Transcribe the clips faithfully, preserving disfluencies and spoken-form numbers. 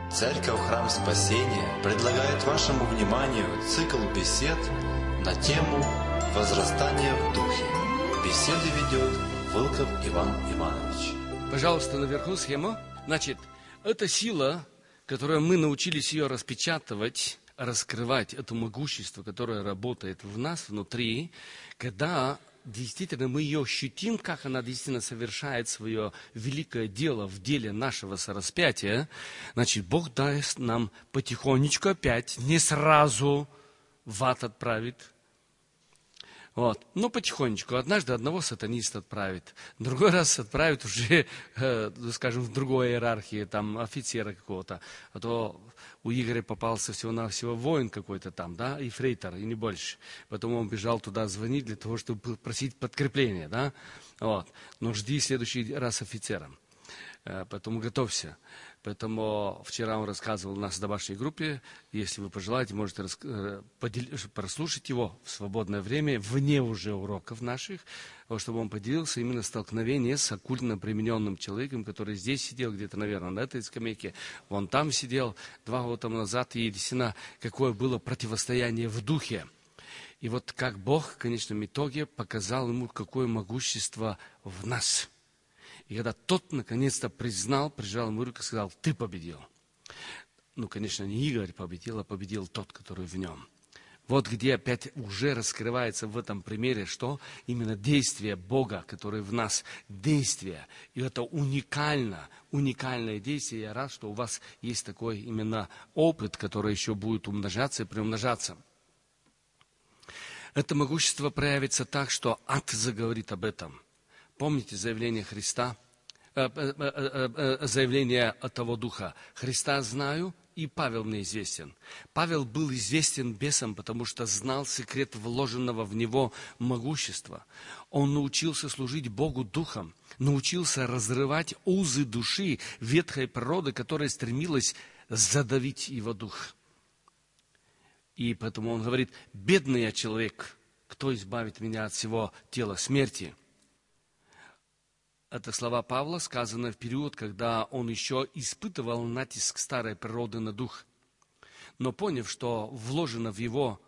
Церковь Храм Спасения предлагает вашему вниманию цикл бесед на тему «Возрастание в Духе». Беседы ведет Волков Иван Иванович. Пожалуйста, наверху схему. Значит, это сила, которую мы научились ее распечатывать, раскрывать, это могущество, которое работает в нас внутри, когда действительно мы ее ощутим, как она действительно совершает свое великое дело в деле нашего сораспятия. Значит, Бог даст нам потихонечку опять, не сразу в ад отправит. Вот. Но потихонечку. Однажды одного сатаниста отправит, другой раз отправит уже, э, скажем, в другой иерархии, там, офицера какого-то. А то у Игоря попался всего-навсего воин какой-то там, да, ефрейтор, и не больше. Потом он бежал туда звонить для того, чтобы просить подкрепление, да. Вот. Но жди в следующий раз офицера. Э, поэтому готовься. Поэтому вчера он рассказывал у нас в домашней группе. Если вы пожелаете, можете рас... подел... прослушать его в свободное время, вне уже уроков наших, чтобы он поделился именно столкновением с оккультно примененным человеком, который здесь сидел, где-то, наверное, на этой скамейке. Вон там сидел два года тому назад, и действительно, какое было противостояние в духе. И вот как Бог в конечном итоге показал ему, какое могущество в нас. И когда тот наконец-то признал, прижал ему руку и сказал: ты победил. Ну, конечно, не Игорь победил, а победил тот, который в нем. Вот где опять уже раскрывается в этом примере, что именно действие Бога, которое в нас, действие. И это уникально, уникальное действие. Я рад, что у вас есть такой именно опыт, который еще будет умножаться и приумножаться. Это могущество проявится так, что ад заговорит об этом. Помните заявление Христа, э, э, э, э, заявление от того Духа? Христа знаю, и Павел мне известен. Павел был известен бесам, потому что знал секрет вложенного в него могущества. Он научился служить Богу Духом, научился разрывать узы души ветхой природы, которая стремилась задавить его дух. И поэтому он говорит: бедный я человек, кто избавит меня от всего тела смерти? Это слова Павла, сказанные в период, когда он еще испытывал натиск старой природы на дух. Но поняв, что вложено в его,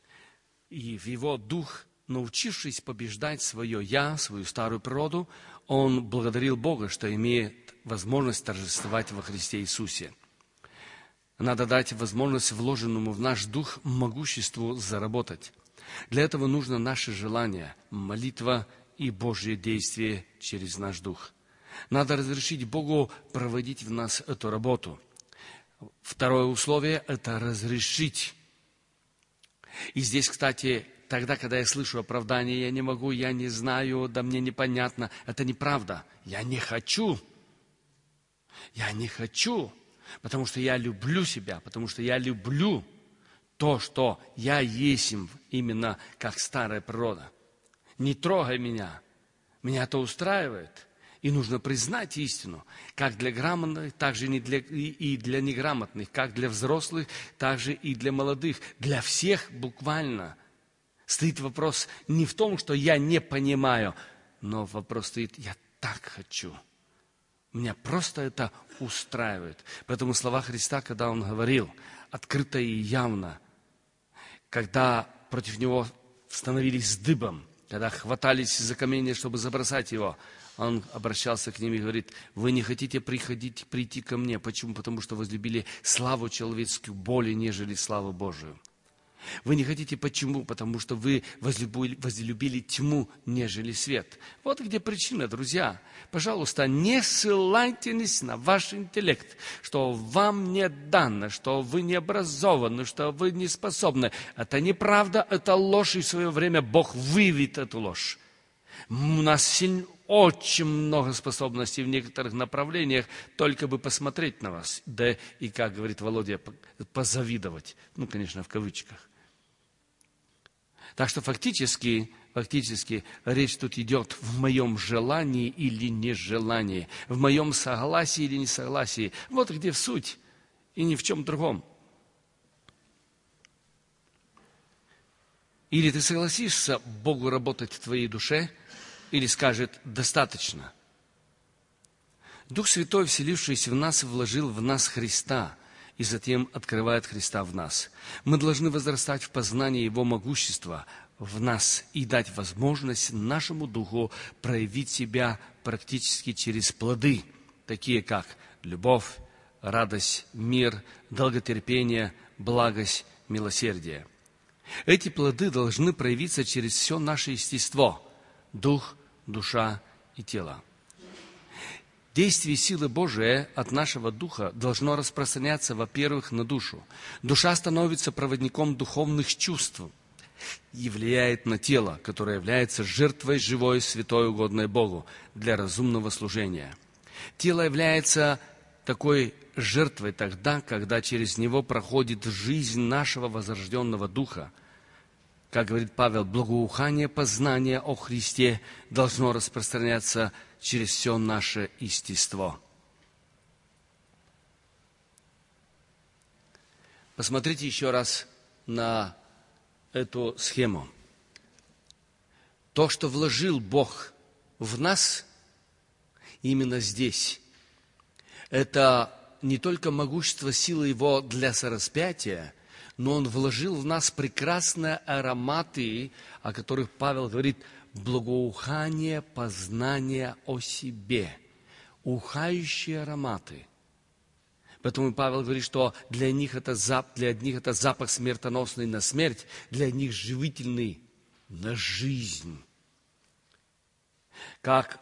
и в его дух, научившись побеждать свое «я», свою старую природу, он благодарил Бога, что имеет возможность торжествовать во Христе Иисусе. Надо дать возможность вложенному в наш дух могуществу заработать. Для этого нужно наше желание, молитва и Божье действие через наш дух. Надо разрешить Богу проводить в нас эту работу. Второе условие – это разрешить. И здесь, кстати, тогда, когда я слышу оправдание, я не могу, я не знаю, да мне непонятно, это неправда. Я не хочу. Я не хочу, потому что я люблю себя, потому что я люблю то, что я есть именно как старая природа. Не трогай меня. Меня это устраивает. И нужно признать истину. Как для грамотных, так же и для, и для неграмотных. Как для взрослых, так же и для молодых. Для всех буквально. Стоит вопрос не в том, что я не понимаю, но вопрос стоит: я так хочу. Меня просто это устраивает. Поэтому слова Христа, когда Он говорил открыто и явно, когда против Него становились дыбом, когда хватались за камни, чтобы забросать его, он обращался к ним и говорит: вы не хотите приходить, прийти ко мне. Почему? Потому что возлюбили славу человеческую более, нежели славу Божию. Вы не хотите почему? Потому что вы возлюбили, возлюбили тьму, нежели свет. Вот где причина, друзья. Пожалуйста, не ссылайтесь на ваш интеллект, что вам не дано, что вы не образованы, что вы не способны. Это неправда, это ложь, и в свое время Бог выявит эту ложь. У нас сильно, очень много способностей в некоторых направлениях, только бы посмотреть на вас. Да и, как говорит Володя, позавидовать. Ну, конечно, в кавычках. Так что фактически, фактически речь тут идет в моем желании или нежелании, в моем согласии или несогласии. Вот где в суть, и ни в чем другом. Или ты согласишься Богу работать в твоей душе, или скажет: достаточно. Дух Святой, вселившийся в нас, вложил в нас Христа. и затем открывает Христа в нас. Мы должны возрастать в познании Его могущества в нас и дать возможность нашему Духу проявить себя практически через плоды, такие как любовь, радость, мир, долготерпение, благость, милосердие. Эти плоды должны проявиться через все наше естество – дух, душа и тело. Действие силы Божией от нашего духа должно распространяться, во-первых, на душу. Душа становится проводником духовных чувств и влияет на тело, которое является жертвой живой, святой, угодной Богу для разумного служения. Тело является такой жертвой тогда, когда через него проходит жизнь нашего возрожденного духа. Как говорит Павел, благоухание познания о Христе должно распространяться через все наше естество. Посмотрите еще раз на эту схему. То, что вложил Бог в нас, именно здесь, это не только могущество силы Его для сораспятия, но Он вложил в нас прекрасные ароматы, о которых Павел говорит, благоухание познания о себе, ухающие ароматы. Поэтому Павел говорит, что для них это, зап, для одних это запах смертоносный на смерть, для них живительный на жизнь. Как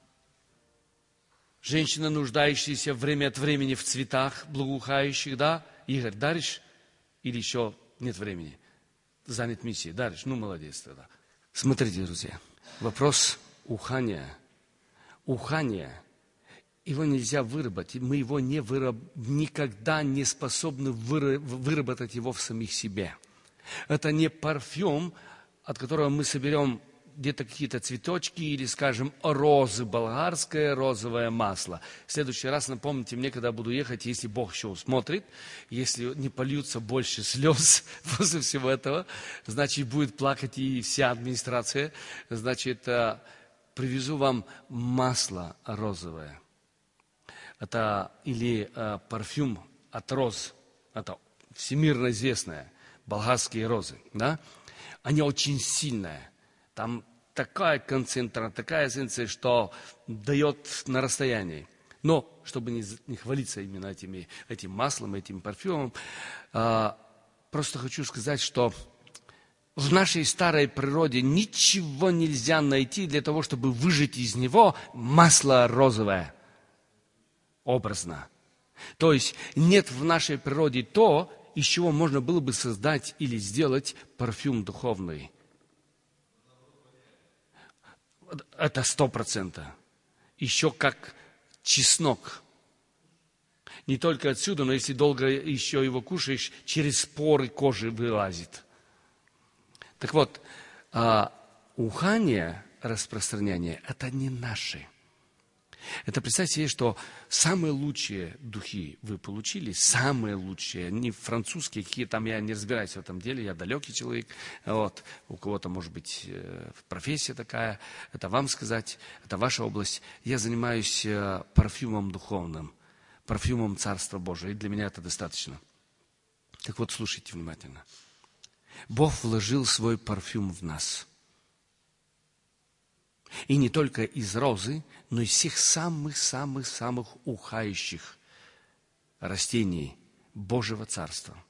женщина, нуждающаяся время от времени в цветах благоухающих, да? Игорь, даришь? Или еще нет времени? Занят миссией, даришь? Ну, молодец тогда. Смотрите, друзья, вопрос ухания. Ухание, его нельзя выработать. Мы его не выраб... никогда не способны выра... выработать его в самих себе. Это не парфюм, от которого мы соберем где-то какие-то цветочки или, скажем, розы, болгарское розовое масло. В следующий раз напомните мне, когда буду ехать, если Бог еще усмотрит, если не польются больше слез после всего этого, значит, будет плакать и вся администрация, значит, привезу вам масло розовое. Это или э, парфюм от роз, это всемирно известное, болгарские розы, да? Они очень сильные. Там такая концентрация, такая эссенция, что дает на расстоянии. Но, чтобы не, не хвалиться именно этими, этим маслом, этим парфюмом, э, просто хочу сказать, что в нашей старой природе ничего нельзя найти для того, чтобы выжать из него масло розовое. Образно. То есть нет в нашей природе то, из чего можно было бы создать или сделать парфюм духовный. Это сто процентов. Еще как чеснок. Не только отсюда, но если долго еще его кушаешь, через поры кожи вылазит. Так вот, ухание, распространение, это не наши. Это представьте себе, что самые лучшие духи вы получили, самые лучшие, не французские, какие там, я не разбираюсь в этом деле, я далекий человек, вот, у кого-то, может быть, профессия такая, это вам сказать, это ваша область. Я занимаюсь парфюмом духовным, парфюмом Царства Божия, и для меня это достаточно. Так вот, слушайте внимательно. Бог вложил свой парфюм в нас. И не только из розы, но из всех самых-самых-самых ухающих растений Божьего Царства.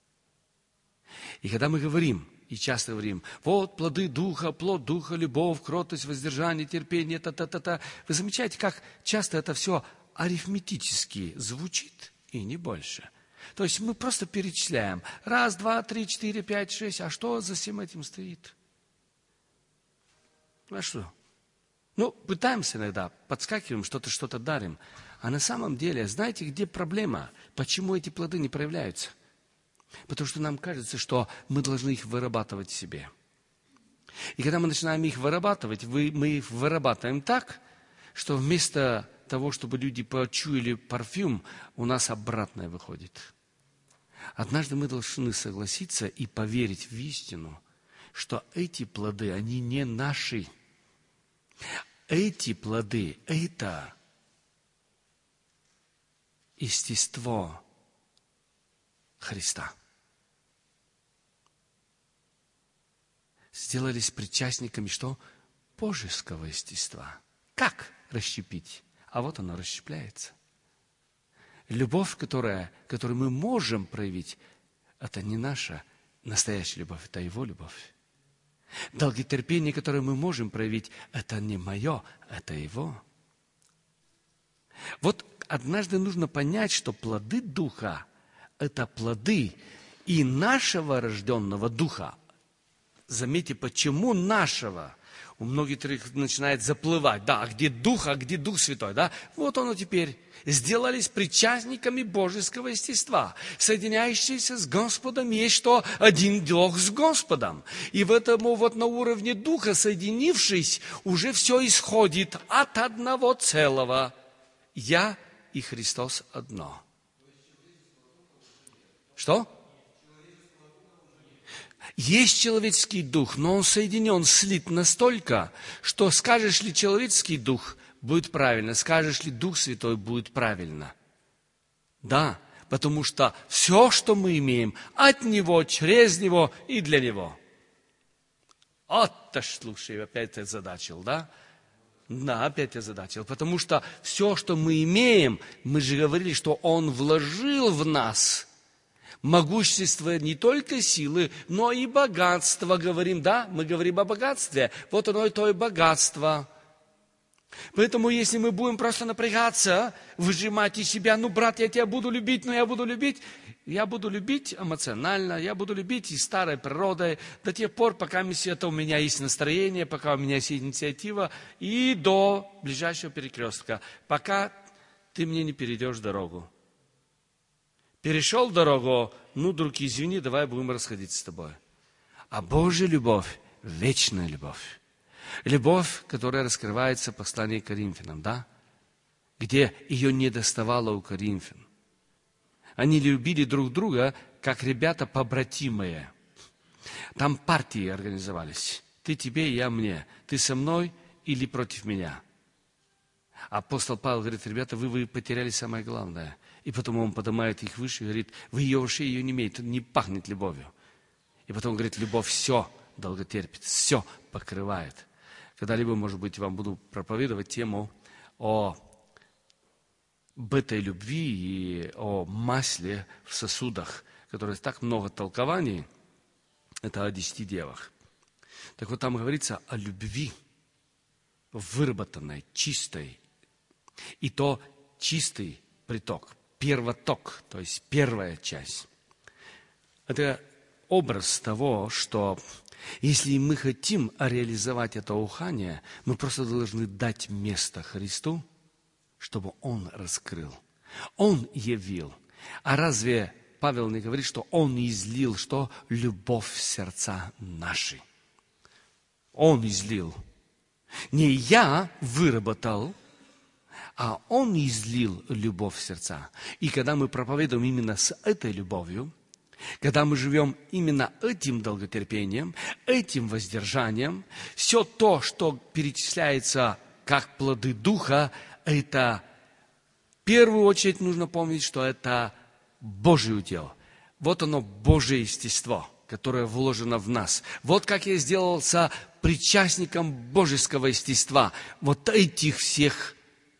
И когда мы говорим, и часто говорим, вот плоды Духа, плод Духа, любовь, кротость, воздержание, терпение, та-та-та-та. Вы замечаете, как часто это все арифметически звучит, и не больше. То есть мы просто перечисляем. Раз, два, три, четыре, пять, шесть. А что за всем этим стоит? А что? Ну, пытаемся иногда, подскакиваем, что-то, что-то дарим. А на самом деле, знаете, где проблема? Почему эти плоды не проявляются? Потому что нам кажется, что мы должны их вырабатывать в себе. И когда мы начинаем их вырабатывать, мы их вырабатываем так, что вместо того, чтобы люди почуяли парфюм, у нас обратное выходит. Однажды мы должны согласиться и поверить в истину, что эти плоды, они не наши. Эти плоды – это естество Христа. Сделались причастниками что? Божеского естества. Как расщепить? А вот оно расщепляется. Любовь, которая, которую мы можем проявить, это не наша настоящая любовь, это Его любовь. Долготерпение, которое мы можем проявить, это не мое, это Его. Вот однажды нужно понять, что плоды Духа – это плоды и нашего рожденного Духа. Заметьте, почему нашего? У многих начинает заплывать. Да, а где Дух, а где Дух Святой? Да? Вот оно теперь. Сделались причастниками божеского естества. Соединяющиеся с Господом есть что? Один Дух с Господом. И в этом вот на уровне Духа, соединившись, уже все исходит от одного целого. Я и Христос одно. Что? Есть человеческий дух, но он соединен, слит настолько, что скажешь ли человеческий дух, будет правильно, скажешь ли Дух Святой, будет правильно. Да, потому что все, что мы имеем, от Него, через Него и для Него. Вот-то ж, слушай, опять я задачил, да? Да, опять я задачил, потому что все, что мы имеем, мы же говорили, что Он вложил в нас могущество не только силы, но и богатство, говорим, да? Мы говорим о богатстве. Вот оно и то и богатство. Поэтому, если мы будем просто напрягаться, выжимать из себя, ну, брат, я тебя буду любить, но я буду любить, я буду любить эмоционально, я буду любить и старой природой до тех пор, пока это у меня есть настроение, пока у меня есть инициатива, и до ближайшего перекрестка, пока ты мне не перейдешь дорогу. Перешел дорогу, ну, друг, извини, давай будем расходиться с тобой. А Божья любовь – вечная любовь. Любовь, которая раскрывается в послании к Коринфянам, да? Где ее не доставало у Коринфян. Они любили друг друга, как ребята побратимые. Там партии организовались. Ты тебе, я мне. Ты со мной или против меня? Апостол Павел говорит, ребята, вы, вы потеряли самое главное. И потом он поднимает их выше и говорит, вы ее вообще ее не имеете, не пахнет любовью. И потом говорит, любовь все долготерпит, все покрывает. Когда-либо, может быть, вам буду проповедовать тему о об этой любви и о масле в сосудах, которое так много толкований, это о десяти девах. Так вот там говорится о любви, выработанной, чистой. И то чистый приток, первоток, то есть первая часть. Это образ того, что если мы хотим реализовать это ухание, мы просто должны дать место Христу, чтобы Он раскрыл. Он явил. А разве Павел не говорит, что Он излил, что любовь в сердца наши? Он излил. Не я выработал, а Он излил любовь в сердца. И когда мы проповедуем именно с этой любовью, когда мы живем именно этим долготерпением, этим воздержанием, все то, что перечисляется как плоды Духа, это в первую очередь нужно помнить, что это Божий удел. Вот оно, Божие естество, которое вложено в нас. Вот как я сделался причастником божеского естества. Вот этих всех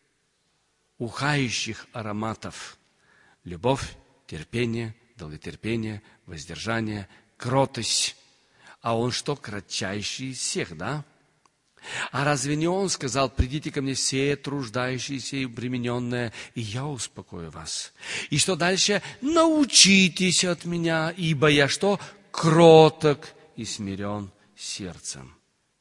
ухающих ароматов. Любовь, терпение, долготерпение, воздержание, кротость. А Он что? Кратчайший из всех, да? А разве не Он сказал, придите ко мне все труждающиеся и обремененные, и я успокою вас. И что дальше? Научитесь от меня, ибо я что? Кроток и смирен сердцем.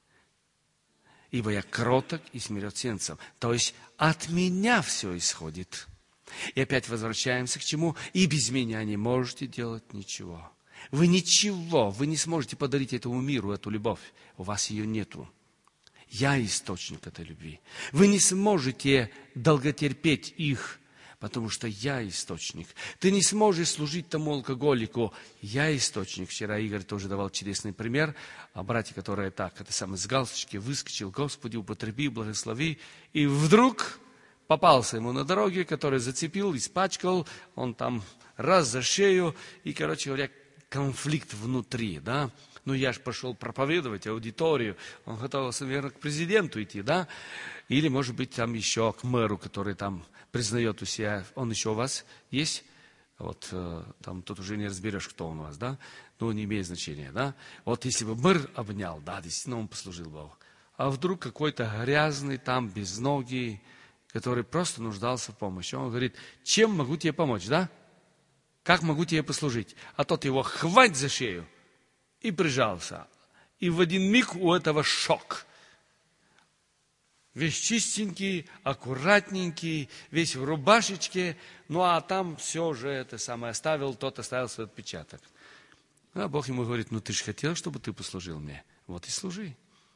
Ибо я кроток и смирен сердцем. То есть от меня все исходит. И опять возвращаемся к чему? И без меня не можете делать ничего. Вы ничего, вы не сможете подарить этому миру эту любовь. У вас ее нету. Я источник этой любви. Вы не сможете долготерпеть их, потому что я источник. Ты не сможешь служить тому алкоголику. Я источник. Вчера Игорь тоже давал чудесный пример о брате, который так, это самое, с галстучки выскочил, Господи, употреби, благослови. И вдруг попался ему на дороге, который зацепил, испачкал, он там раз за шею, и, короче говоря, конфликт внутри, да. Ну, я же пошел проповедовать аудиторию, он готовился, наверное, к президенту идти, да, или, может быть, там еще к мэру, который там признает у себя, он еще у вас есть? Вот э, там тут уже не разберешь, кто он у вас, да, ну, не имеет значения, да. Вот если бы мэр обнял, да, действительно, он послужил Богу. А вдруг какой-то грязный там, безногий, который просто нуждался в помощи. Он говорит, чем могу тебе помочь, да? Как могу тебе послужить? А тот его хвать за шею и прижался. И в один миг у этого шок. Весь чистенький, аккуратненький, весь в рубашечке. Ну, а там все уже это самое оставил, тот оставил свой отпечаток. А Бог ему говорит, ну, ты же хотел, чтобы ты послужил мне. Вот и служи.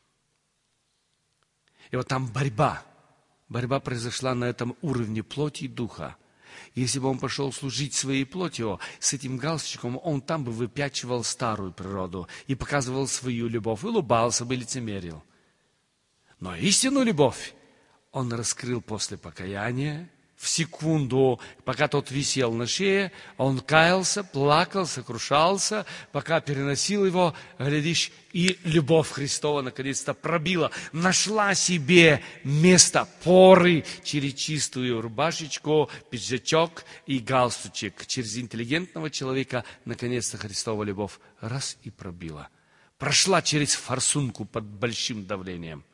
И вот там борьба. Борьба произошла на этом уровне плоти и духа. Если бы он пошел служить своей плотью, с этим галстучком, он там бы выпячивал старую природу и показывал свою любовь, улыбался бы, лицемерил. Но истинную любовь он раскрыл после покаяния. В секунду, пока тот висел на шее, он каялся, плакал, сокрушался, пока переносил его, глядишь, и любовь Христова наконец-то пробила, нашла себе место, поры через чистую рубашечку, пиджачок и галстучек. Через интеллигентного человека наконец-то Христова любовь раз и пробила. Прошла через форсунку под большим давлением.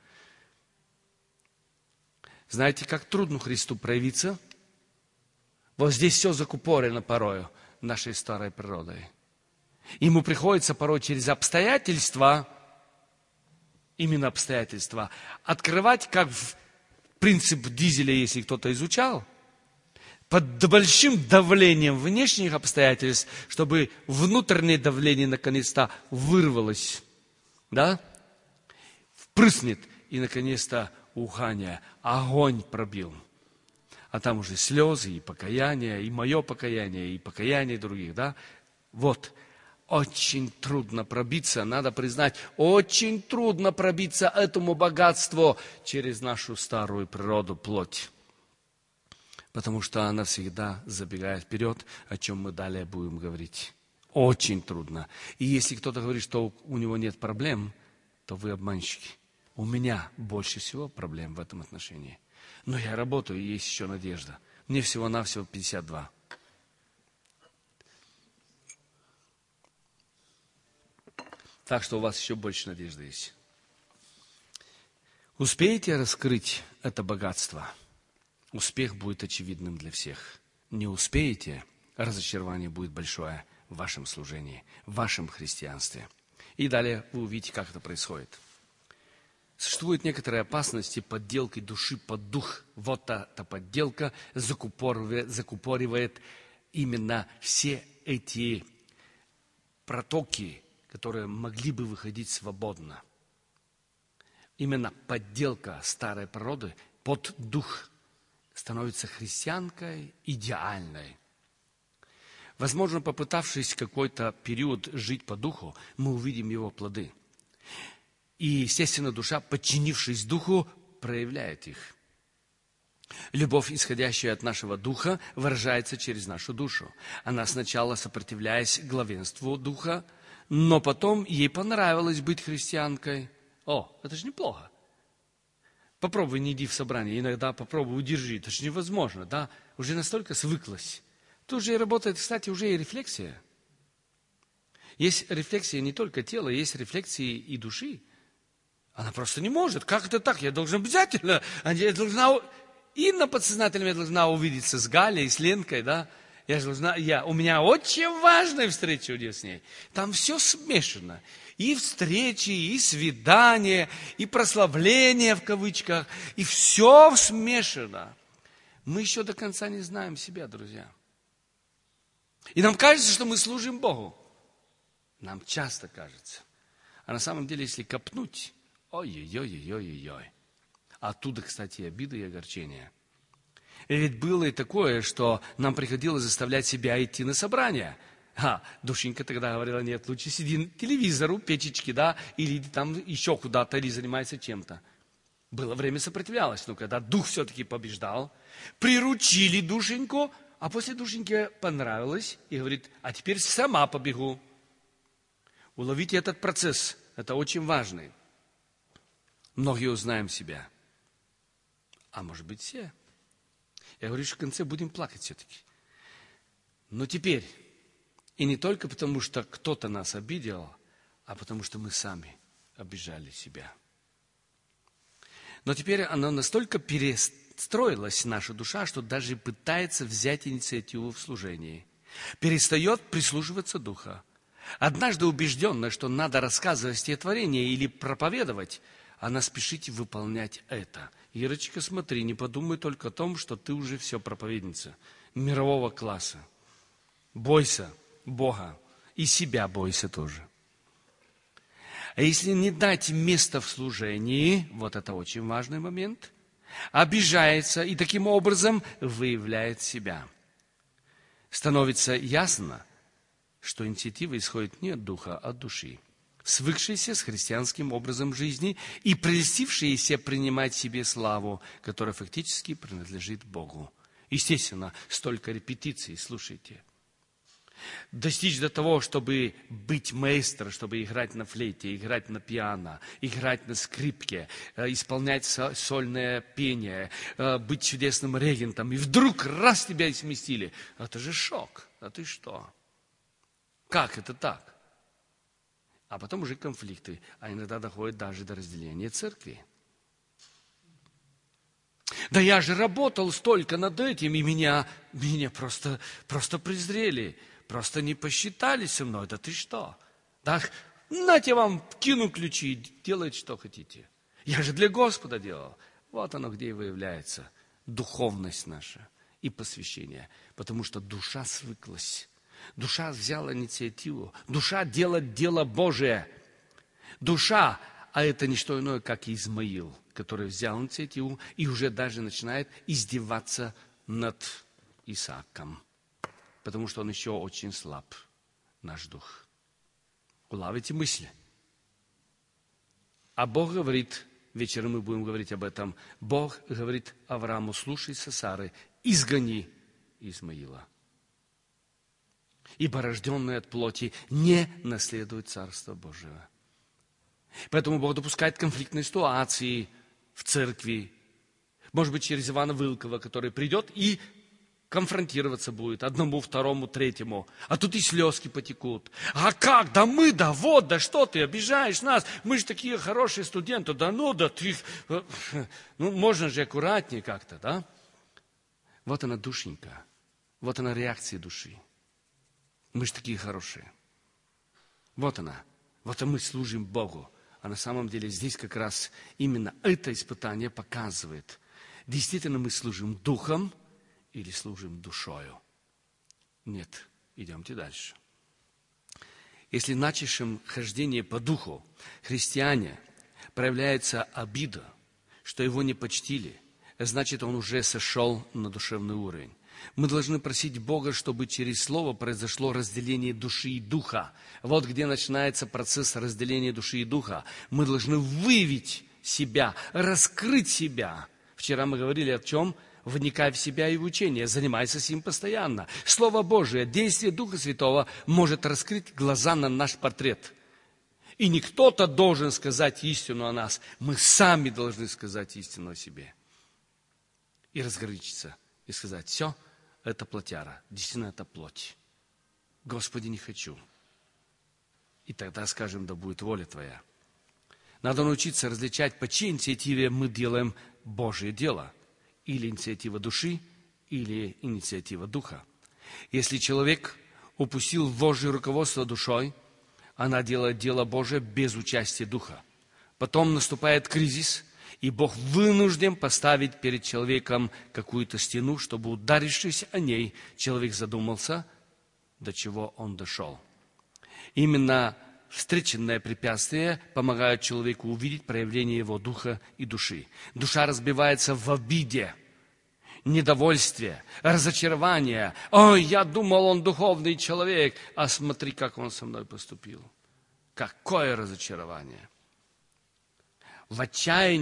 Знаете, как трудно Христу проявиться? Вот здесь все закупорено порою нашей старой природой. Ему приходится порой через обстоятельства, именно обстоятельства, открывать, как в принцип дизеля, если кто-то изучал, под большим давлением внешних обстоятельств, чтобы внутреннее давление наконец-то вырвалось, да, впрыснет и наконец-то ухание, огонь пробил. А там уже слезы и покаяние, и мое покаяние, и покаяние других, да? Вот, очень трудно пробиться, надо признать, очень трудно пробиться этому богатству через нашу старую природу, плоть. Потому что она всегда забегает вперед, о чем мы далее будем говорить. Очень трудно. И если кто-то говорит, что у него нет проблем, то вы обманщики. У меня больше всего проблем в этом отношении. Но я работаю, и есть еще надежда. Мне всего-навсего пятьдесят два. Так что у вас еще больше надежды есть. Успеете раскрыть это богатство? Успех будет очевидным для всех. Не успеете, разочарование будет большое в вашем служении, в вашем христианстве. И далее вы увидите, как это происходит. Существуют некоторые опасности подделки души под дух. Вот эта подделка закупоривает, закупоривает именно все эти протоки, которые могли бы выходить свободно. Именно подделка старой природы под дух становится христианкой идеальной. Возможно, попытавшись какой-то период жить по духу, мы увидим его плоды. И, естественно, душа, подчинившись духу, проявляет их. Любовь, исходящая от нашего духа, выражается через нашу душу. Она сначала сопротивляясь главенству духа, но потом ей понравилось быть христианкой. О, это же неплохо. Попробуй не иди в собрание, иногда попробуй удержи. Это же невозможно, да? Уже настолько свыклась. Тут же и работает, кстати, уже и рефлексия. Есть рефлексия не только тела, есть рефлексии и души. Она просто не может. Как это так? Я должна обязательно, я должна, Инна подсознательно я должна увидеться с Галей, с Ленкой, да? Я должна, я, у меня очень важная встреча у с ней. Там все смешано. И встречи, и свидания, и прославления в кавычках, и все смешано. Мы еще до конца не знаем себя, друзья. И нам кажется, что мы служим Богу. Нам часто кажется. А на самом деле, если копнуть, ой-ой-ой-ой-ой-ой. Оттуда, кстати, и обида, и огорчение. И ведь было и такое, что нам приходилось заставлять себя идти на собрания. А, душенька тогда говорила, нет, лучше сиди на телевизору, печечки, да, или иди там еще куда-то, или занимайся чем-то. Было время сопротивлялась, но когда дух все-таки побеждал, приручили душеньку, а после душеньке понравилось и говорит, а теперь сама побегу. Уловите этот процесс, это очень важный. Многие узнаем себя, а может быть все. Я говорю, что в конце будем плакать все-таки. Но теперь, и не только потому, что кто-то нас обидел, а потому что мы сами обижали себя. Но теперь она настолько перестроилась, наша душа, что даже пытается взять инициативу в служении. Перестает прислушиваться духа. Однажды убежденная, что надо рассказывать стихотворение или проповедовать, она спешит выполнять это. Ирочка, смотри, не подумай только о том, что ты уже все проповедница мирового класса. Бойся Бога и себя бойся тоже. А если не дать место в служении, вот это очень важный момент, обижается и таким образом выявляет себя. Становится ясно, что инициатива исходит не от духа, а от души, свыкшейся с христианским образом жизни и прельстившейся принимать себе славу, которая фактически принадлежит Богу. Естественно, столько репетиций, слушайте. Достичь до того, чтобы быть маэстро, чтобы играть на флейте, играть на пиано, играть на скрипке, исполнять сольное пение, быть чудесным регентом, и вдруг раз тебя и сместили. Это же шок. А ты что? Как это так? А потом уже конфликты, а иногда доходит даже до разделения церкви. Да я же работал столько над этим, и меня, меня просто, просто презрели. Просто не посчитали со мной. Да ты что? Да, нате вам, кину ключи, делайте, что хотите. Я же для Господа делал. Вот оно, где и выявляется духовность наша и посвящение. Потому что душа свыклась. Душа взяла инициативу. Душа делает дело Божие. Душа, а это не что иное, как Измаил, который взял инициативу и уже даже начинает издеваться над Исааком. Потому что он еще очень слаб, наш дух. Улавите мысли. А Бог говорит, вечером мы будем говорить об этом, Бог говорит Аврааму, слушайся Сары, изгони Измаила. Ибо рожденный от плоти не наследует Царство Божие. Поэтому Бог допускает конфликтные ситуации в церкви. Может быть, через Ивана Вылкова, который придет и конфронтироваться будет одному, второму, третьему. А тут и слезки потекут. А как? Да мы, да вот, да что ты обижаешь нас? Мы же такие хорошие студенты. Да ну, да ты... Ну, можно же аккуратнее как-то, да? Вот она душенька. Вот она реакция души. Мы же такие хорошие. Вот она. Вот мы служим Богу. А на самом деле здесь как раз именно это испытание показывает. Действительно мы служим духом, или служим душою? Нет, идемте дальше. Если в начавшем хождении по духу христиане проявляется обида, что его не почтили, значит, он уже сошел на душевный уровень. Мы должны просить Бога, чтобы через слово произошло разделение души и духа. Вот где начинается процесс разделения души и духа. Мы должны выявить себя, раскрыть себя. Вчера мы говорили о чем? Вникай в себя и в учение, занимайся с ним постоянно. Слово Божие, действие Духа Святого может раскрыть глаза на наш портрет. И не кто-то должен сказать истину о нас, мы сами должны сказать истину о себе. И разграничиться, и сказать, все, это плотяра, действительно это плоть. Господи, не хочу. И тогда скажем, да будет воля Твоя. Надо научиться различать, по чьей инициативе мы делаем Божие дело. Или инициатива души, или инициатива духа. Если человек упустил Божье руководство душой, она делает дело Божие без участия духа. Потом наступает кризис, и Бог вынужден поставить перед человеком какую-то стену, чтобы, ударившись о ней, человек задумался, до чего он дошел. Именно встреченное препятствие помогает человеку увидеть проявление его духа и души. Душа разбивается в обиде, недовольстве, разочарование. Ой, я думал, он духовный человек, а смотри, как он со мной поступил. Какое разочарование! В отчаянии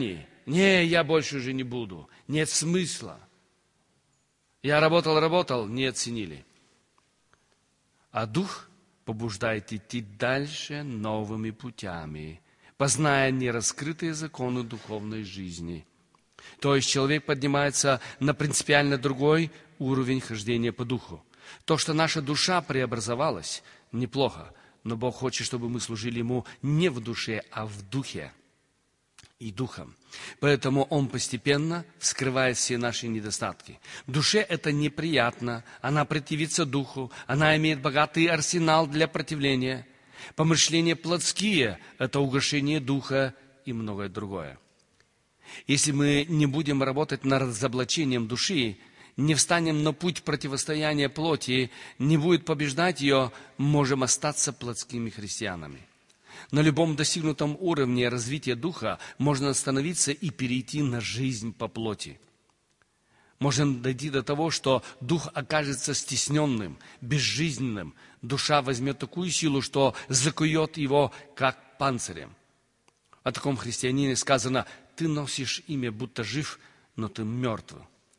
Не, я больше уже не буду. Нет смысла. Я работал, работал, не оценили. А Дух побуждает идти дальше новыми путями, позная нераскрытые законы духовной жизни. То есть человек поднимается на принципиально другой уровень хождения по Духу. То, что наша душа преобразовалась, неплохо, но Бог хочет, чтобы мы служили Ему не в душе, а в Духе и Духом. Поэтому Он постепенно вскрывает все наши недостатки. Душе это неприятно, она противится Духу, она имеет богатый арсенал для противления. Помышления плотские – это угошение Духа и многое другое. Если мы не будем работать над разоблачением души, не встанем на путь противостояния плоти, не будет побеждать ее, можем остаться плотскими христианами. На любом достигнутом уровне развития духа можно остановиться и перейти на жизнь по плоти. Можно дойти до того, что дух окажется стесненным, безжизненным. Душа возьмет такую силу, что закует его, как панцирем. О таком христианине сказано: ты носишь имя, будто жив, но ты мертв.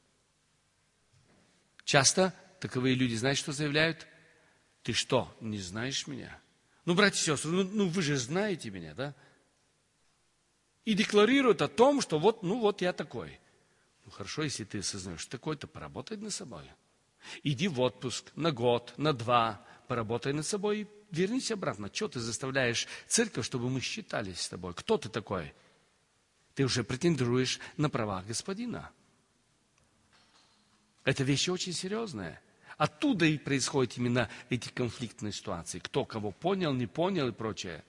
Часто таковые люди, знаете, что заявляют? Ты что, не знаешь меня? Ну, братья и сестры, ну, ну вы же знаете меня, да? И декларируют о том, что вот, ну вот я такой. Ну, хорошо, если ты осознаешь, что такой, то поработай над собой. Иди в отпуск на год, на два, поработай над собой и вернись обратно. Чего ты заставляешь церковь, чтобы мы считались с тобой? Кто ты такой? Ты уже претендуешь на права господина. Это вещи очень серьезные. Оттуда и происходят именно эти конфликтные ситуации. Кто кого понял, не понял и прочее.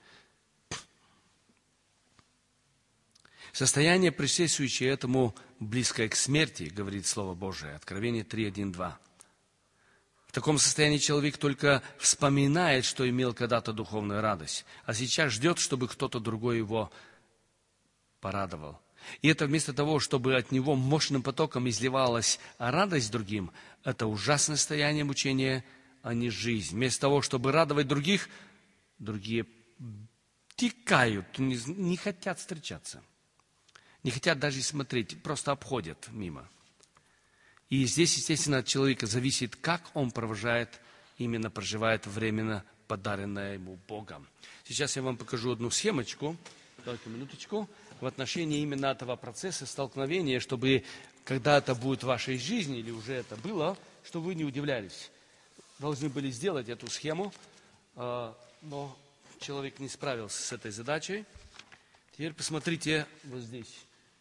Состояние, предшествующее этому, близкое к смерти, говорит Слово Божие. Откровение три, один, два. В таком состоянии человек только вспоминает, что имел когда-то духовную радость, а сейчас ждет, чтобы кто-то другой его порадовал. И это вместо того, чтобы от него мощным потоком изливалась радость другим, это ужасное состояние мучения, а не жизнь. Вместо того, чтобы радовать других, другие текают, не, не хотят встречаться. Не хотят даже смотреть, просто обходят мимо. И здесь, естественно, от человека зависит, как он провожает, именно проживает временно подаренное ему Богом. Сейчас я вам покажу одну схемочку, только минуточку, в отношении именно этого процесса столкновения, чтобы, когда это будет в вашей жизни, или уже это было, чтобы вы не удивлялись. Должны были сделать эту схему, но человек не справился с этой задачей. Теперь посмотрите вот здесь.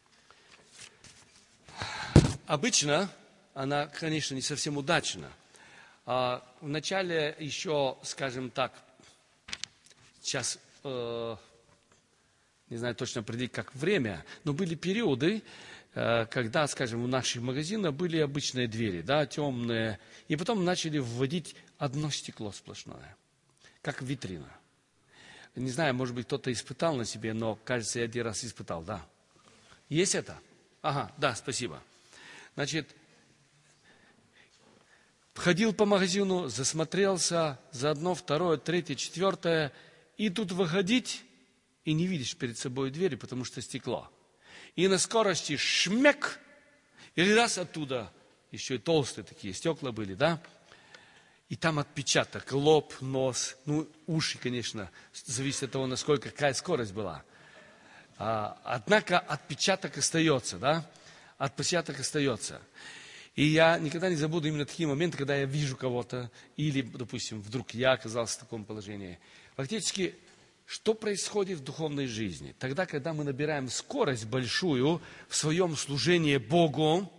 Обычно она, конечно, не совсем удачна. А вначале еще, скажем так, сейчас, э, не знаю точно определить, как время, но были периоды, э, когда, скажем, в наших магазинах были обычные двери, да, темные, и потом начали вводить одно стекло сплошное, как витрина. Не знаю, может быть, кто-то испытал на себе, но, кажется, я один раз испытал, да. Есть это? Ага, да, спасибо. Значит, ходил по магазину, засмотрелся за одно, второе, третье, четвертое, и тут выходить, и не видишь перед собой двери, потому что стекло. И на скорости шмяк, или раз оттуда, еще и толстые такие стекла были, да? И там отпечаток, лоб, нос, ну, уши, конечно, зависит от того, насколько, какая скорость была. А, однако отпечаток остается, да? Отпечаток остается. И я никогда не забуду именно такие моменты, когда я вижу кого-то, или, допустим, вдруг я оказался в таком положении. Фактически, что происходит в духовной жизни? Тогда, когда мы набираем скорость большую в своем служении Богу,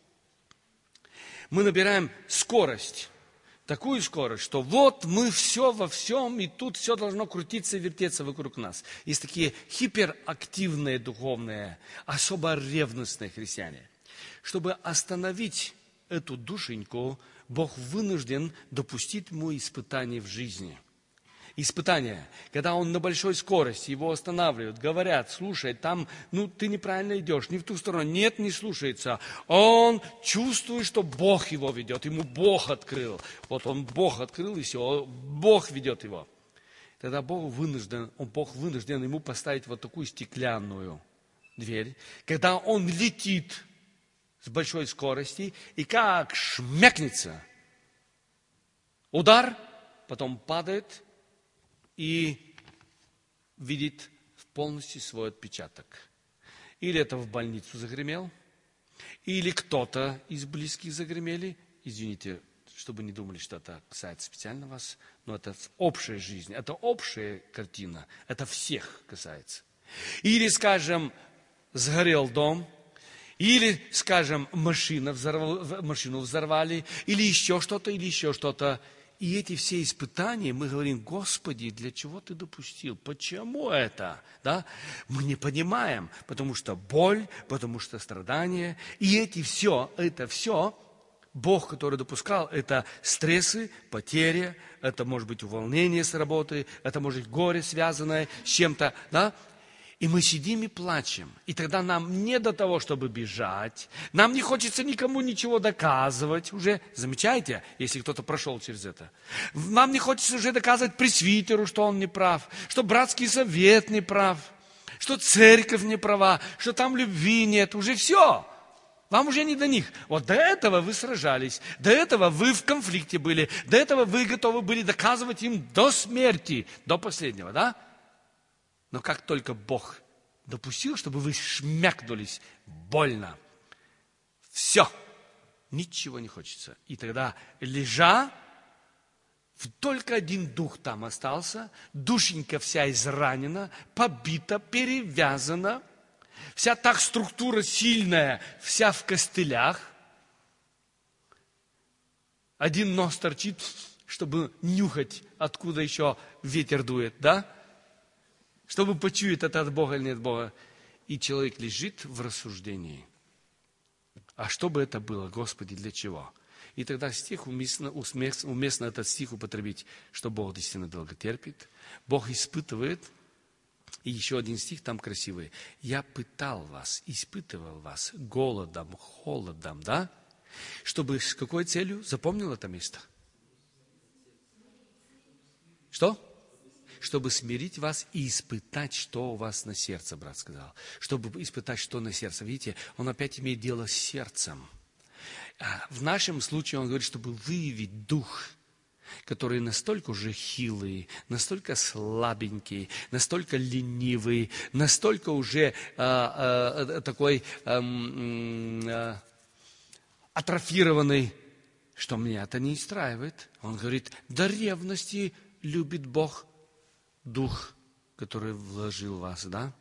мы набираем скорость, такую скорость, что вот мы все во всем, и тут все должно крутиться и вертеться вокруг нас. Есть такие гиперактивные духовные, особо ревностные христиане. Чтобы остановить эту душеньку, Бог вынужден допустить ему испытания в жизни. Испытания, когда он на большой скорости, его останавливают, говорят: слушай, там, ну, ты неправильно идешь, не в ту сторону. Нет, не слушается. Он чувствует, что Бог его ведет, ему Бог открыл. Вот он Бог открыл, и все, Бог ведет его. Тогда Бог вынужден, он, Бог вынужден ему поставить вот такую стеклянную дверь, когда он летит с большой скорости и как шмякнется. Удар, потом падает и видит полностью свой отпечаток. Или это в больницу загремел, или кто-то из близких загремели. Извините, чтобы не думали, что это касается специально вас, но это общая жизнь, это общая картина, это всех касается. Или, скажем, сгорел дом, или, скажем, машина взорвал, машину взорвали, или еще что-то, или еще что-то. И эти все испытания, мы говорим: Господи, для чего Ты допустил? Почему это? Да? Мы не понимаем, потому что боль, потому что страдания. И эти все, это все, Бог, который допускал, это стрессы, потери, это может быть увольнение с работы, это может быть горе, связанное с чем-то, да? И мы сидим и плачем. И тогда нам не до того, чтобы бежать. Нам не хочется никому ничего доказывать. Уже замечаете, если кто-то прошел через это. Нам не хочется уже доказывать пресвитеру, что он не прав, что братский совет не прав, что церковь не права, что там любви нет. Уже все. Вам уже не до них. Вот до этого вы сражались, до этого вы в конфликте были, до этого вы готовы были доказывать им до смерти, до последнего, да? Но как только Бог допустил, чтобы вы шмякнулись больно, все, ничего не хочется. И тогда, лежа, только один дух там остался, душенька вся изранена, побита, перевязана, вся так структура сильная, вся в костылях. Один нос торчит, чтобы нюхать, откуда еще ветер дует, да? Чтобы почуять, это от Бога или нет Бога. И человек лежит в рассуждении. А что бы это было, Господи, для чего? И тогда стих уместно, уместно этот стих употребить, что Бог действительно долго терпит. Бог испытывает. И еще один стих там красивый. Я пытал вас, испытывал вас голодом, холодом, да? Чтобы с какой целью? Запомнил это место? Что? Чтобы смирить вас и испытать, что у вас на сердце, брат сказал. Чтобы испытать, что на сердце. Видите, он опять имеет дело с сердцем. В нашем случае он говорит, чтобы выявить дух, который настолько уже хилый, настолько слабенький, настолько ленивый, настолько уже а, а, такой а, а, атрофированный, что меня это не устраивает. Он говорит, до ревности любит Бог дух, который вложил в вас, да?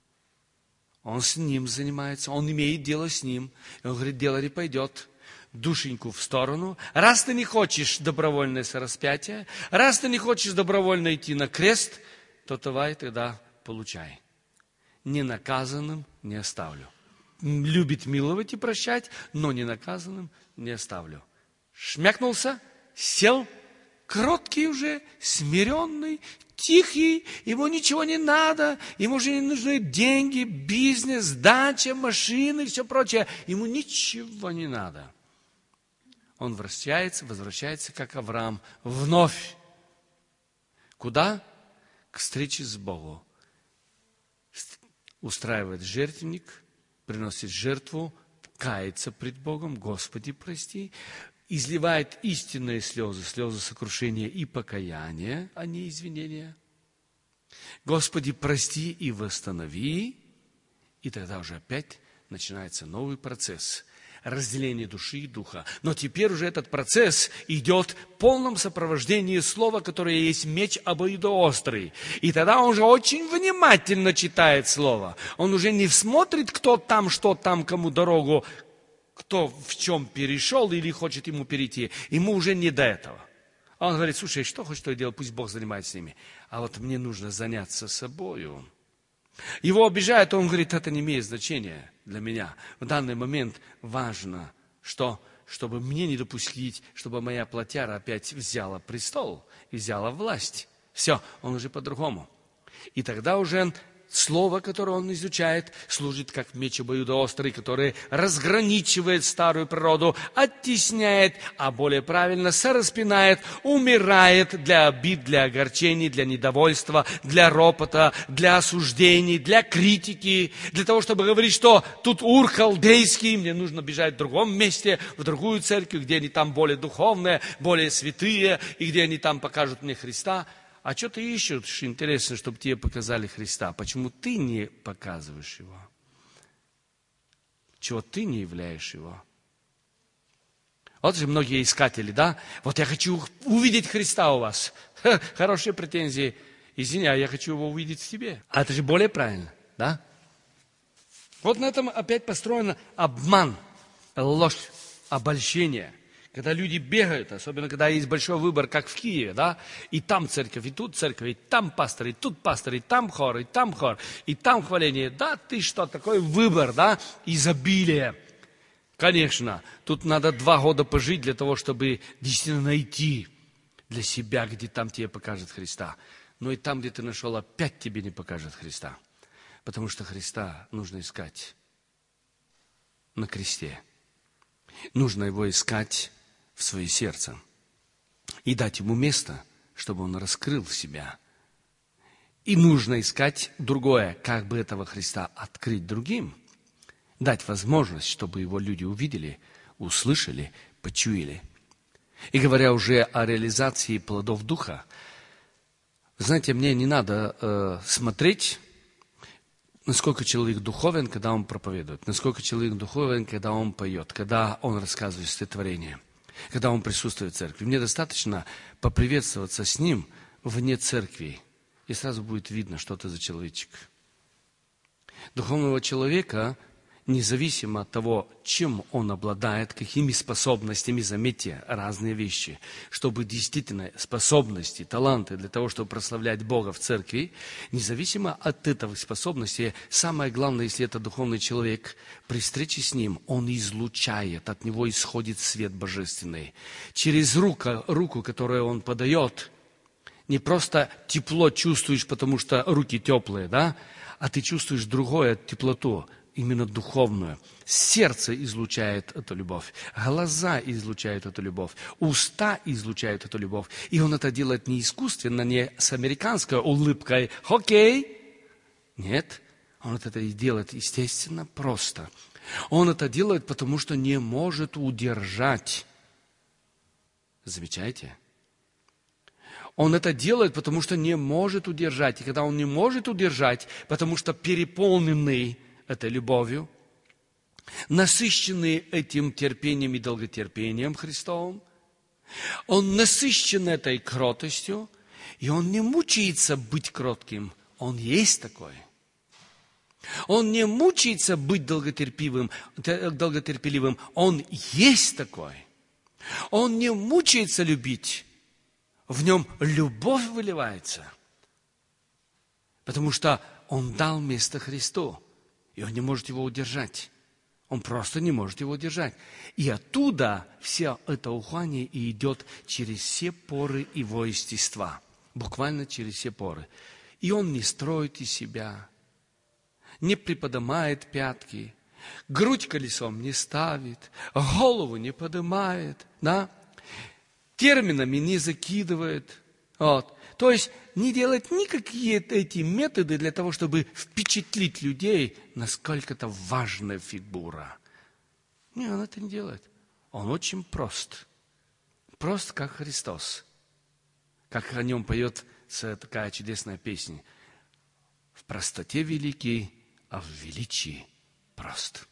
Он с ним занимается, он имеет дело с ним. И он говорит, дело не пойдет. Душеньку в сторону. Раз ты не хочешь добровольное сораспятие, раз ты не хочешь добровольно идти на крест, то давай тогда получай. Ненаказанным не оставлю. Любит миловать и прощать, но ненаказанным не оставлю. Шмякнулся, сел, кроткий уже, смиренный, тихий, ему ничего не надо, ему уже не нужны деньги, бизнес, дача, машины и все прочее. Ему ничего не надо. Он возвращается, возвращается, как Авраам, вновь. Куда? К встрече с Богом. Устраивает жертвенник, приносит жертву, кается пред Богом, Господи, прости, изливает истинные слезы, слезы сокрушения и покаяния, а не извинения. Господи, прости и восстанови. И тогда уже опять начинается новый процесс. Разделение души и духа. Но теперь уже этот процесс идет в полном сопровождении слова, которое есть меч обоюдоострый. И тогда он уже очень внимательно читает слово. Он уже не смотрит, кто там, что там, кому дорогу, кто в чем перешел или хочет ему перейти. Ему уже не до этого. Он говорит, слушай, что хочешь, что я делаю, пусть Бог занимается с ними. А вот мне нужно заняться собою. Его обижают, он говорит, это не имеет значения для меня. В данный момент важно, что, чтобы мне не допустить, чтобы моя плотяра опять взяла престол, взяла власть. Все, он уже по-другому. И тогда уже слово, которое он изучает, служит как меч обоюдоострый, который разграничивает старую природу, оттесняет, а более правильно сораспинает, умирает для обид, для огорчений, для недовольства, для ропота, для осуждений, для критики, для того, чтобы говорить, что тут Ур халдейский, мне нужно бежать в другом месте, в другую церковь, где они там более духовные, более святые, и где они там покажут мне Христа. А что ты ищешь, интересно, чтобы тебе показали Христа? Почему ты не показываешь Его? Чего ты не являешь Его? Вот же многие искатели, да? Вот я хочу увидеть Христа у вас. Ха, хорошие претензии. Извини, а я хочу Его увидеть в тебе. А это же более правильно, да? Вот на этом опять построен обман, ложь, обольщение. Когда люди бегают, особенно когда есть большой выбор, как в Киеве, да, и там церковь, и тут церковь, и там пастор, и тут пастор, и там хор, и там хор, и там хваление. Да, ты что, такой выбор, да, изобилие. Конечно, тут надо два года пожить для того, чтобы действительно найти для себя, где там тебе покажет Христа. Но и там, где ты нашел, опять тебе не покажет Христа. Потому что Христа нужно искать на кресте. Нужно Его искать в свое сердце и дать Ему место, чтобы Он раскрыл себя. И нужно искать другое, как бы этого Христа открыть другим, дать возможность, чтобы Его люди увидели, услышали, почуяли. И говоря уже о реализации плодов Духа, знаете, мне не надо э, смотреть, насколько человек духовен, когда он проповедует, насколько человек духовен, когда он поет, когда он рассказывает стихотворение, когда он присутствует в церкви. Мне достаточно поприветствоваться с ним вне церкви, и сразу будет видно, что это за человечек. Духовного человека, независимо от того, чем он обладает, какими способностями, заметьте, разные вещи, чтобы действительно способности, таланты для того, чтобы прославлять Бога в церкви, независимо от этой способности, самое главное, если это духовный человек, при встрече с ним, он излучает, от него исходит свет божественный. Через руку, руку, которую он подает, не просто тепло чувствуешь, потому что руки теплые, да, а ты чувствуешь другое, теплоту, именно духовную. Сердце излучает эту любовь, глаза излучают эту любовь, уста излучают эту любовь. И он это делает не искусственно, не с американской улыбкой «Окей». Нет, он это делает естественно, просто. Он это делает, потому что не может удержать. Замечаете? Он это делает, потому что не может удержать. И когда он не может удержать, потому что переполненный этой любовью, насыщенный этим терпением и долготерпением Христовым, он насыщен этой кротостью, и он не мучается быть кротким, он есть такой. Он не мучается быть долготерпеливым, долготерпеливым, он есть такой. Он не мучается любить, в нем любовь выливается, потому что он дал место Христу. И он не может его удержать. Он просто не может его удержать. И оттуда все это ухание и идет через все поры его естества. Буквально через все поры. И он не строит из себя, не приподнимает пятки, грудь колесом не ставит, голову не поднимает, да? Терминами не закидывает. Вот. То есть не делать никакие эти методы для того, чтобы впечатлить людей, насколько это важная фигура. Нет, он это не делает. Он очень прост. Прост, как Христос. Как о нем поет такая чудесная песня. В простоте великий, а в величии прост.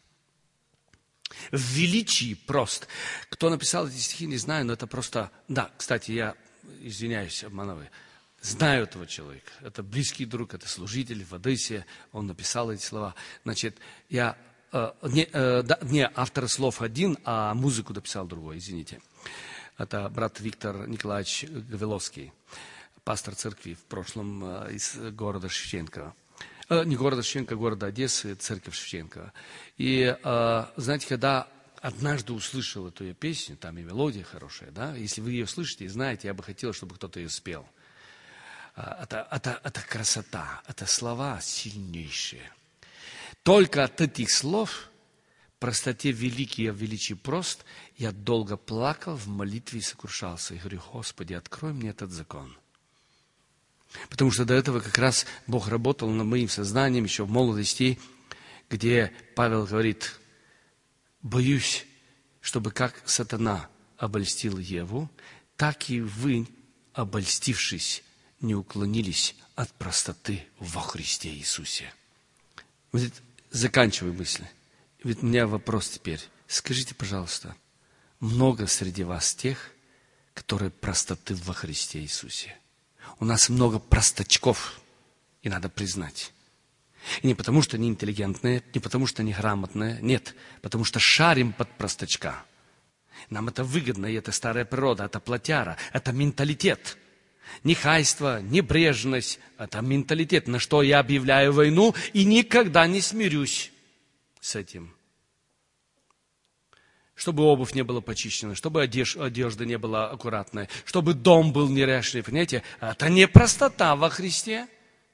В величии прост. Кто написал эти стихи, не знаю, но это просто... Да, кстати, я извиняюсь, обманываю. Знаю этого человека. Это близкий друг, это служитель в Одессе. Он написал эти слова. Значит, я... Э, не, э, да, не автор слов один, а музыку дописал другой, извините. Это брат Виктор Николаевич Гавиловский, пастор церкви в прошлом э, из города Шевченкова. Э, не города Шевченкова, а города Одессы, церковь Шевченкова. И, э, знаете, когда однажды услышал эту песню, там и мелодия хорошая, да, если вы ее слышите и знаете, я бы хотел, чтобы кто-то ее спел. это, это, это красота, это слова сильнейшие. Только от этих слов, простоте великий, я величий прост, я долго плакал в молитве и сокрушался. И говорю: Господи, открой мне этот закон. Потому что до этого как раз Бог работал над моим сознанием еще в молодости, где Павел говорит: боюсь, чтобы как сатана обольстил Еву, так и вы, обольстившись, не уклонились от простоты во Христе Иисусе. Вот заканчиваю мысли. Ведь у меня вопрос теперь. Скажите, пожалуйста, много среди вас тех, которые простоты во Христе Иисусе? У нас много простачков, и надо признать. И не потому, что они интеллигентные, не потому, что они грамотные, нет, потому что шарим под простачка. Нам это выгодно, и это старая природа, это плотяра, это менталитет. Нехайство, небрежность, это менталитет, на что я объявляю войну и никогда не смирюсь с этим. Чтобы обувь не была почищена, чтобы одежда, одежда не была аккуратной, чтобы дом был неряшный, понимаете? Это не простота во Христе.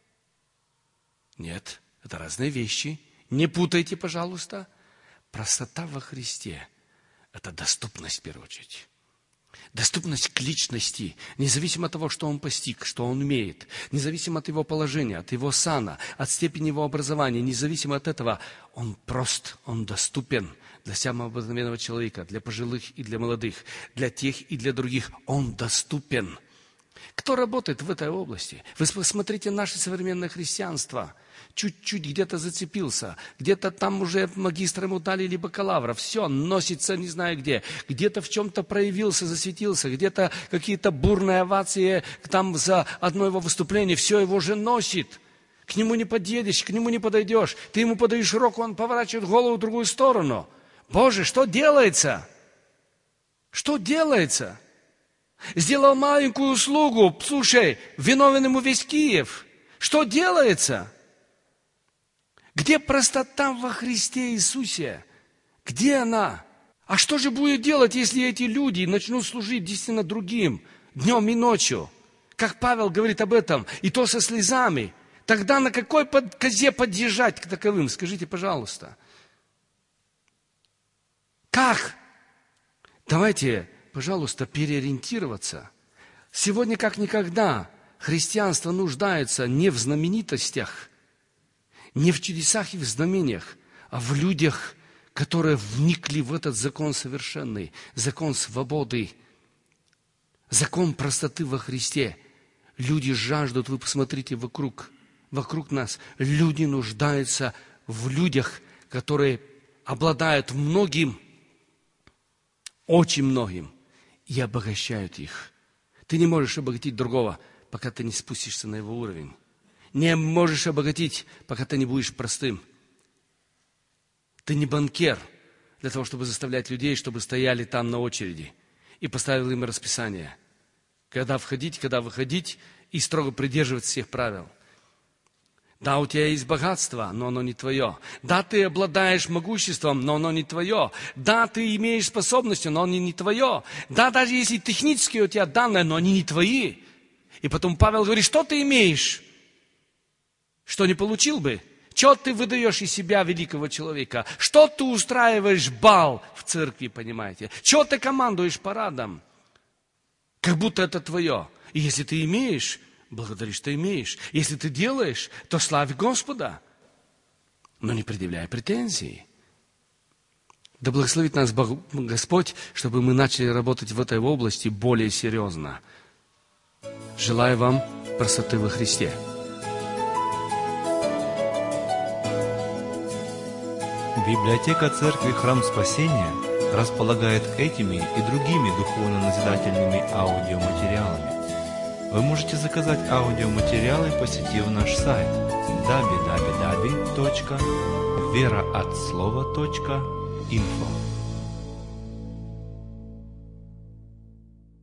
Нет, это разные вещи. Не путайте, пожалуйста. Простота во Христе – это доступность в первую очередь. Доступность к личности, независимо от того, что он постиг, что он умеет, независимо от его положения, от его сана, от степени его образования, независимо от этого, он прост, он доступен для самого обыкновенного человека, для пожилых и для молодых, для тех и для других. Он доступен. Кто работает в этой области? Вы посмотрите наше современное христианство. Чуть-чуть где-то зацепился, где-то там уже магистра ему дали или бакалавра, все, носится не знаю где, где-то в чем-то проявился, засветился, где-то какие-то бурные овации там за одно его выступление, все его же носит. К нему не подъедешь, к нему не подойдешь, ты ему подаешь руку, он поворачивает голову в другую сторону. Боже, что делается? Что делается? Сделал маленькую услугу, слушай, виновен ему весь Киев. Что делается? Где простота во Христе Иисусе? Где она? А что же будет делать, если эти люди начнут служить действительно другим, днем и ночью? Как Павел говорит об этом, и то со слезами. Тогда на какой козе подъезжать к таковым? Скажите, пожалуйста. Как? Давайте, пожалуйста, переориентироваться. Сегодня как никогда христианство нуждается не в знаменитостях, не в чудесах и в знамениях, а в людях, которые вникли в этот закон совершенный, закон свободы, закон простоты во Христе. Люди жаждут, вы посмотрите вокруг, вокруг нас, люди нуждаются в людях, которые обладают многим, очень многим, и обогащают их. Ты не можешь обогатить другого, пока ты не спустишься на его уровень. Не можешь обогатить, пока ты не будешь простым. Ты не банкир для того, чтобы заставлять людей, чтобы стояли там на очереди. И поставил им расписание. Когда входить, когда выходить, и строго придерживаться всех правил. Да, у тебя есть богатство, но оно не твое. Да, ты обладаешь могуществом, но оно не твое. Да, ты имеешь способности, но оно не твое. Да, даже если технически у тебя данные, но они не твои. И потом Павел говорит, что ты имеешь? Что не получил бы? Что ты выдаешь из себя великого человека? Что ты устраиваешь бал в церкви, понимаете? Что ты командуешь парадом? Как будто это твое. И если ты имеешь, благодари, что имеешь. Если ты делаешь, то славь Господа. Но не предъявляй претензий. Да благословит нас Бог, Господь, чтобы мы начали работать в этой области более серьезно. Желаю вам простоты во Христе. Библиотека Церкви Храм Спасения располагает этими и другими духовно-назидательными аудиоматериалами. Вы можете заказать аудиоматериалы, посетив наш сайт дабл ю дабл ю дабл ю точка вера от слова точка инфо.